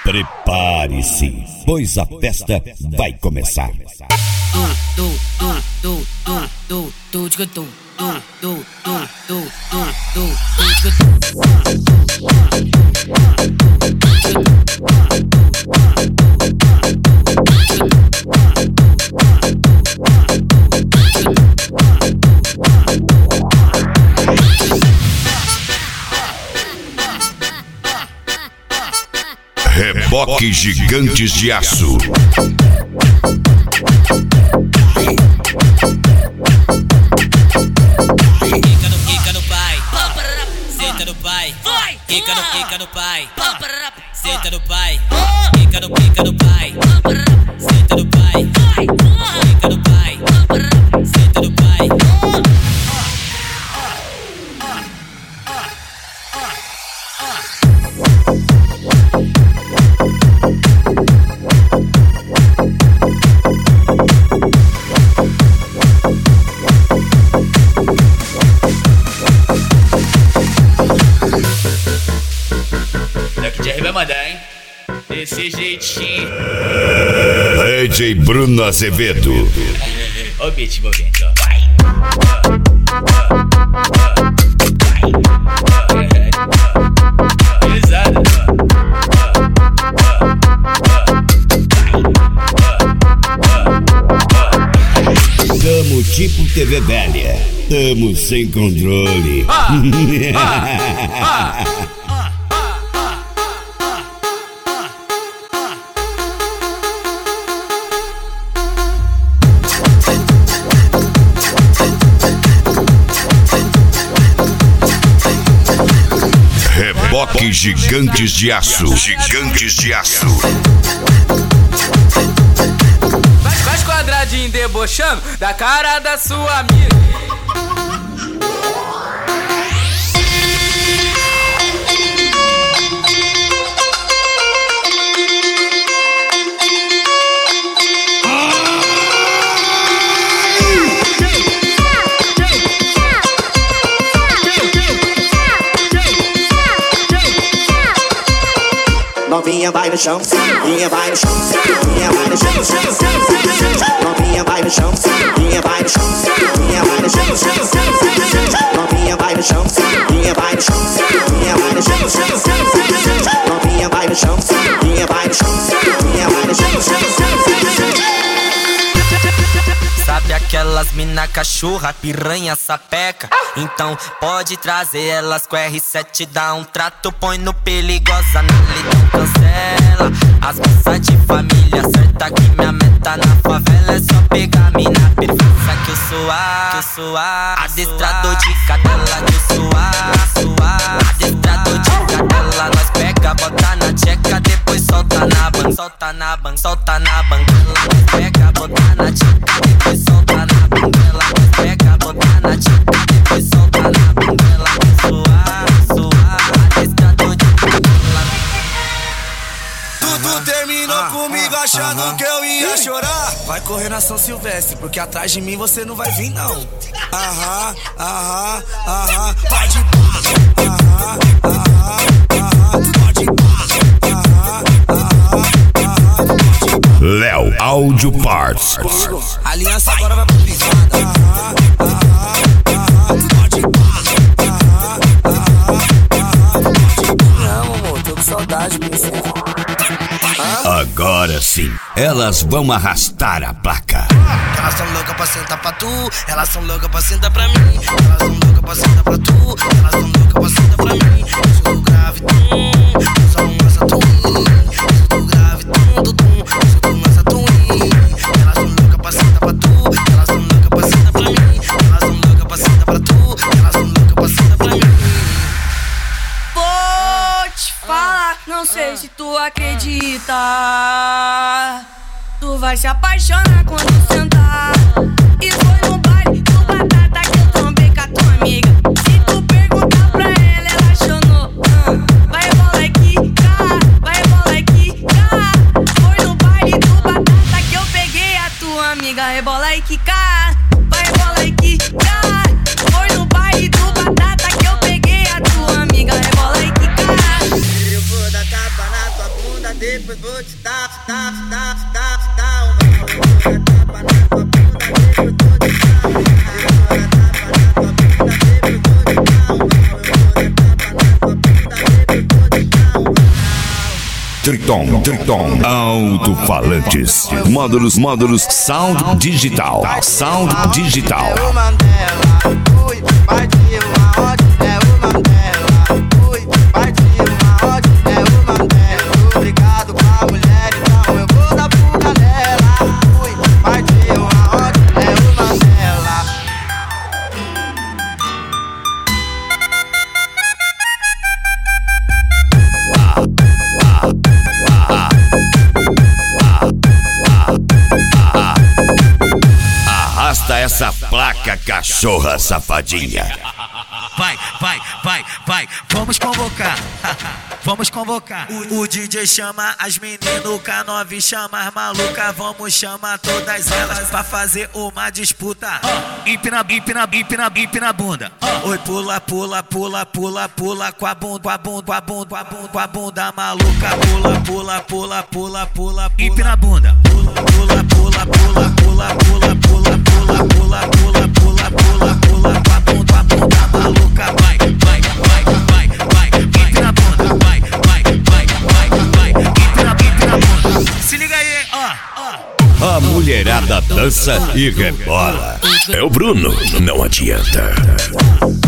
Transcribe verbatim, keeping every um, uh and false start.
Prepare-se, pois a festa vai começar. Reboque Gigantes de Aço. Quica no quica no pai, senta no pai. Quica no quica no pai, senta no pai. Quica no quica no pai, senta no pai. Quica no pai, senta no pai. Daqui de R vai mandar, hein? Desse jeitinho. D J Bruno Azevedo. Ó o beat envolvente, ó. Vai. Pesado, Tamo tipo T V velha. Tamo sem controle. Reboque Gigantes de Aço. Gigantes de Aço. Vai, vai quadradinho debochando da cara da sua amiga. Novinha vai no chão, novinha vai no chão, novinha vai no chão, novinha vai no chão, novinha vai no chão, novinha vai no chão, novinha vai no chão, novinha vai no chão, novinha vai no chão, novinha vai no chão, novinha vai no chão, novinha vai no chão. Sabe aquelas mina cachorra, piranha, sapeca? Então pode trazer elas com R sete, dá um trato, põe no perigosa, não cancela. As moças de família, certa que minha meta na favela é só pegar mina perfeita que eu sou a, que eu sou a adestrador de cadela, que eu sou a, sou a adestrador de cadela. Nós pega, bota na tcheca, depois solta na ban, solta na ban, solta na banguela. Nós pega, bota na tcheca, depois solta na banguela. Nós pega, bota na tcheca, depois solta na banguela. Sou a, sou a adestrador de cadela. Tudo terminou comigo achando que eu ia chorar. Vai correr na São Silvestre, porque atrás de mim você não vai vir não. Aham, aham, aham. Pode ir, aham, aham, aham. Pode ir, aham, aham, aham. Léo Audio Parts. A aliança agora vai pra privada. Aham, aham, aham. Pode ir, aham, aham, aham. Não, amor, tô com saudade, princesa. Agora sim, elas vão arrastar a placa. Elas são loucas pra sentar pra tu, elas são loucas pra sentar pra mim. Elas são loucas pra sentar pra tu, elas são loucas pra sentar pra mim. Eu sou do grave, tum, eu sou um asa twin. Eu sou do grave, tum, tum, tum, eu sou do asa twin. Elas são loucas pra sentar pra tu, elas são loucas pra sentar pra mim. Elas são loucas pra sentar pra tu, elas são loucas pra sentar pra mim. Vou te falar, não sei se tu acredita. Tu vai se apaixonar quando sentar. E foi no baile do Batata que eu trombei com a tua amiga. Se tu perguntar pra ela, ela acionou. uh, Vai bola aqui, cá, vai bola aqui, cá. Foi no baile do Batata que eu peguei a tua amiga. Rebola e quicar, vai bola e quicar. Foi no baile do Batata que eu peguei a tua amiga. Rebola e quicar. Eu vou dar tapa na tua bunda bunda, depois vou te dar, dar, dar, dar, dar uma. Eu vou dar tapa na tua bunda, depois vou te dar uma. Eu vou dar tapa na tua bunda, depois vou te dar uma. Eu vou dar tapa na tua bunda, depois vou te dar uma. Triton, Triton, alto-falantes, módulos, módulos, sound digital, sound digital. É o Mandela, ui, partiu uma ódio, é o Mandela, ui, partiu uma ódio, é o Mandela. Obrigado com a mulher, então eu vou dar fuga nela. Ui, partiu uma ódio, é o Mandela. Arrasta essa placa, cachorra safadinha. Vai, vai, vai, vai, vamos convocar, vamos convocar. O, o D J chama as meninas, o K nove chama as malucas. Vamos chamar todas elas pra fazer uma disputa. Empina, empina, empina, empina a bunda. Oi, pula, pula, pula, pula, pula com a bunda, com a bunda, com a bunda, com a bunda, com a bunda maluca. Pula, pula, pula, pula, pula, empina a bunda. Pula, pula, pula, pula, pula, pula, pula, pula, pula, pula, pula, pula, pula com a bunda, com a bunda maluca. Vai, vai, vai, vai, vai, empina a bunda. Vai, vai, vai, vai, vai, empina, empina a bunda. Se liga aí, ó, ó. A mulherada dança e rebola. É o Bruno, não adianta.